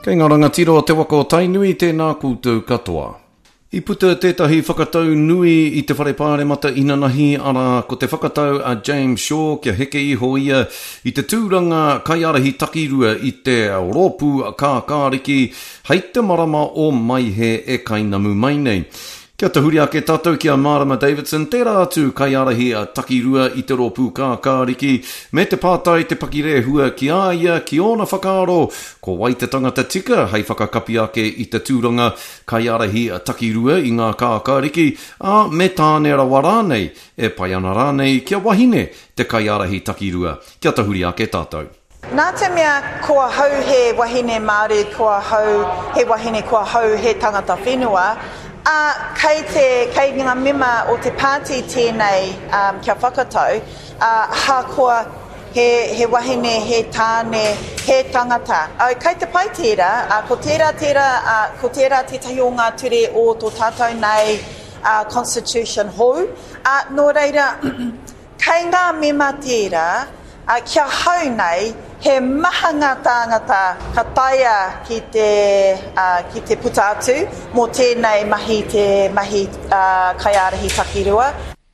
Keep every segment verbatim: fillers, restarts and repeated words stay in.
Kei ngā rangatiro te waka o Tainui tēnā koutou katoa. I puta tētahi whakatau nui i te wharepāre mata inanahi ara ko te whakatau a James Shaw kia heke iho ia i te tūranga kaiarahi takirua i te rōpū a kākāriki hei te marama o Maihe e kainamu mai nei. Kia te huri ake tātou ki a Marama Davidson, tērā atu kaiarahi a takirua i te rōpū kākāriki, me te pātai te pakire hua ki a ia ki ona whakaaro, ko wai te tangata tika hei whakakapi ake i te tūranga kaiarahi a takirua i ngā kākāriki, a me tāne rawa rānei, e pai ana rānei kia wahine te kaiarahi takirua. Kia te huri ake tātou. Nā te mea kua hau he wahine Māori, kua hau he wahine kua hau he tangata whenua, a kei te, kei ngā mema o te pāti tēnei um, kia whakatau, uh, ha kua he, he wahine, he tāne, he tangata. Uh, kei te pai tērā, uh, ko tērā tērā, uh, ko tērā tētahi o ngā ture o tō tātou nei uh, Constitution hou. Uh, nō reira, kei ngā mema tērā, uh, kia hau nei, he maha ngā tāngata ka taia ki te, uh, ki te puta atu mō tēnei mahi te mahi uh, kaiarahi takirua.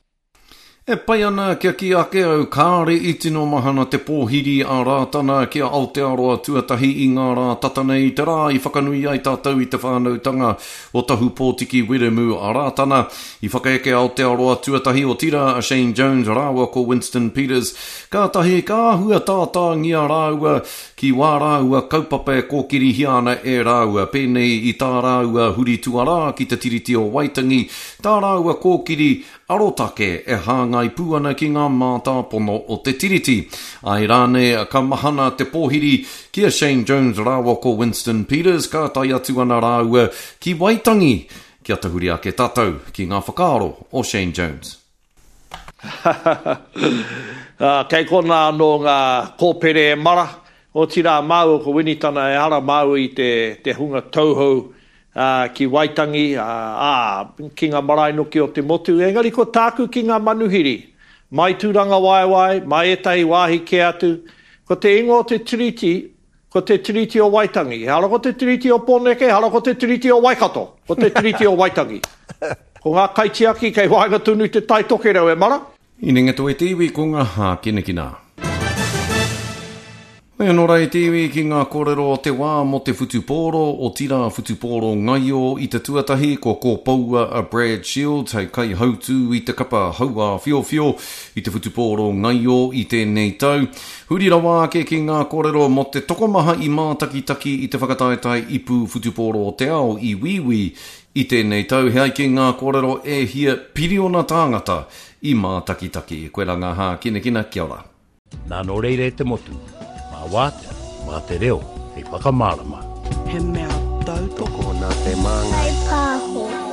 E pai ana kia ki ake au kāre i tino mahana te pōhiri a rātana kia Aotearoa tuatahi i ngā rā tatanei te rā i whakanui ai tātou i te whānautanga o tahu pōtiki Wiremu a rātana i whakaeke Aotearoa tuatahi o tira a Shane Jones rāua ko Winston Peters ka tahi ka hua tātā ngia rāua ki wā rāua kaupapa kōkiri hiana e rāua pēnei i tā rāua huri tuarā ki te tiriti o Waitangi tā rāua kōkiri arotake e hāngai pūana ki ngā mātāpono o te tiriti. Ai rāne ka mahana te pōhiri kia Shane Jones rāua ko Winston Peters ka tai atu ana rāua ki Waitangi. Kia te huri ake tātou ki ngā whakaaro o Shane Jones. uh, kei kona no ngā kōpere e mara o tira māu ko winitana e ara māu i te, te hunga tauhou Uh, ki Waitangi, uh, uh, ki ngā marainoki o te motu. Engari ko tāku ki ngā manuhiri. Mai tūranga waiwai, mai etahi wāhi ke atu. Ko te ingo o te tiriti, ko te tiriti o Waitangi. Hara ko te tiriti o Pōneke, hara ko te tiriti o Waikato. Ko te tiriti o Waitangi. Ko ngā kaitiaki kei wāinga tunu te taitoke rau e mara. Inenga tō e tiwi ko ngā hā kinekina. Mea nora e tiwi ki ngā kōrero o te wā mo te futupōro o tira futupōro ngaio i te tuatahi ko ko paua a Brad Shields hei kai hautu i te kapa haua fio fio i te futupōro ngaio i tēnei tau. Huri rawa ake ki ngā kōrero mo te tokomaha i mātakitaki i te whakataetai ipu futupōro o te ao i wiwi i tēnei tau. Hei ki ngā kōrero e hia piriona tāngata i mātakitaki. Koe ranga hā kinekina kia ora. Nā no reire te motu. Wātea, mā te reo, hei whakamārama. He mea tau toko nā te manga. Hei pāho.